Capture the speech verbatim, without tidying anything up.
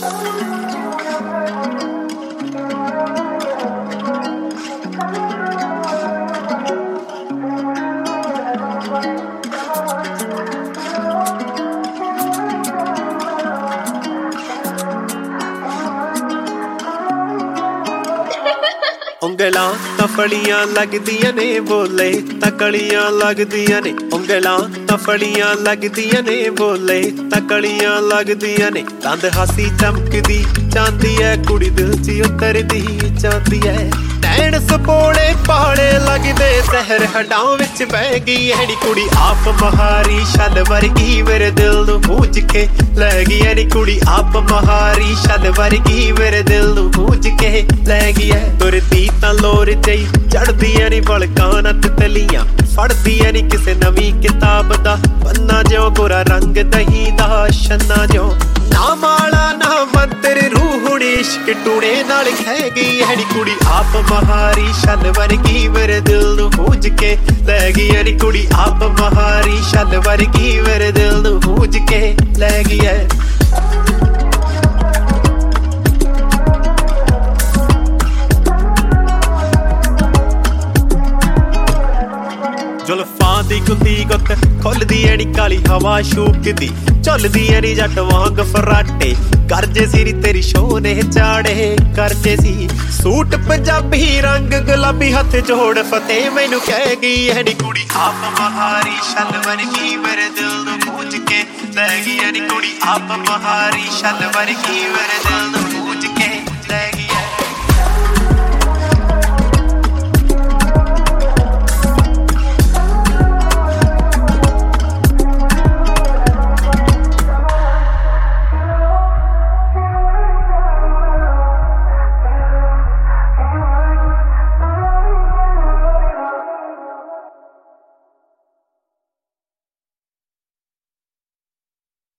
ਉਂਗਲਾਂ ਤਾਂ ਫੜੀਆਂ ਲੱਗਦੀਆਂ ਨੇ, ਬੋਲੇ ਤਾਂ ਕਲੀਆਂ ਲੱਗਦੀਆਂ ਨੇ। ਉਂਗਲਾਂ ਤਾਂ ਫੜੀਆਂ ਲੱਗਦੀਆਂ ਨੇ, ਬੋਲੇ ਤਾਂ ਕਲੀਆਂ ਲੱਗਦੀਆਂ ਨੇ। ਤੰਦ ਹਾਸੀ ਚਮਕਦੀ ਚਾਂਦੀ ਐ, ਕੁੜੀ ਦਿਲ 'ਚ ਉਤਰਦੀ ਚਾਂਦੀ ਐ। ਨੈਣ ਸਪੋਲੇ ਪਾਲੇ ਲੱਗਦੇ, ਜ਼ਹਿਰ ਹੱਡਾਂ ਵਿੱਚ ਬਹਿ ਗਈ ਐ ਨੀ ਕੁੜੀ। ਆਪ ਮਹਾਰੀ ਛੱਲ ਵਰਗੀ ਮੇਰੇ ਦਿਲ ਨੂੰ ਬੂਝ ਕੇ ਲੈ ਗਈ ਐ ਨੀ ਕੁੜੀ। ਆਪ ਮਹਾਰੀ ਛੱਲ ਵਰਗੀ ਮੇਰੇ ਦਿਲ ਨੂੰ ਬੂਝ ਕੇ ਲੈ ਗਈ ਐ। ਤੁਰਦੀ ਤਾਂ ਲੋਰ ਜਈ ਚੜਦੀ ਐ ਨੀ ਪਲਕਾਂ ਨਾਲ ਤਿਤਲੀਆਂ, ਫੜਦੀ ਐ ਨੀ ਕਿਸੇ ਨਵੀਂ ਕਿਤਾਬ ਦਾ ਪੰਨਾ, ਜਿਉਂ ਗੋਰਾ ਰੰਗ ਦਹੀਂ ਦਾ ਛੰਨਾ। ਜਿਉਂ ਨਾ ਮਾਲਾ ਨਾ ਮੰਤਰ, ਰੂਹ ਇਸ਼ਕ ਟੂਣੇ ਨਾਲ ਖਹਿ ਗਈ ਐ ਨੀ ਕੁੜੀ। ਆਪ ਮਹਾਰੀ ਛੱਲ ਵਰਗੀ ਮੇਰੇ ਦਿਲ ਨੂੰ ਬੂਝ ਕੇ ਲੈ ਗਈ ਐ ਨੀ ਕੁੜੀ। ਆਪ ਮਹਾਰੀ ਛੱਲ ਵਰਗੀ ਮੇਰੇ ਦਿਲ ਨੂੰ ਬੂਝ ਕੇ ਲੈ ਗਈ ਐ। ਜ਼ੁਲਫਾਂ ਦੀ ਗੁੱਦੀ ਗੁੱਤ ਖੁੱਲਦੀ ਐ ਨੀ ਕਾਲੀ ਹਵਾ ਸ਼ੂਕਦੀ, ਝੁੱਲਦੀ ਐ ਨੀ ਜੱਟ ਵਾਂਗ ਫਰਾਟੇ। ਕਰਜੇ ਸੀ ਨੀ ਤੇਰੀ ਸ਼ੋਹ ਨੇ ਚਾੜੇ ਕਰਜੇ ਸੀ। ਸੂਟ ਪੰਜਾਬੀ ਰੰਗ ਗੁਲਾਬੀ ਹੱਥ ਜੋੜ ਫਤਿਹ ਮੈਨੂੰ ਕਹਿ ਗਈ ਐ ਨੀ ਕੁੜੀ। ਆਪ ਮਹਾਰੀ ਛੱਲ ਵਰਗੀ ਮੇਰੇ ਦਿਲ ਨੂੰ ਬੂਝ ਕੇ ਲੈ ਗਈ ਐ ਨੀ ਕੁੜੀ। ਆਪ ਮਹਾਰੀ ਛੱਲ ਵਰਗੀ ਮੇਰੇ ਦਿਲ ਨੂੰ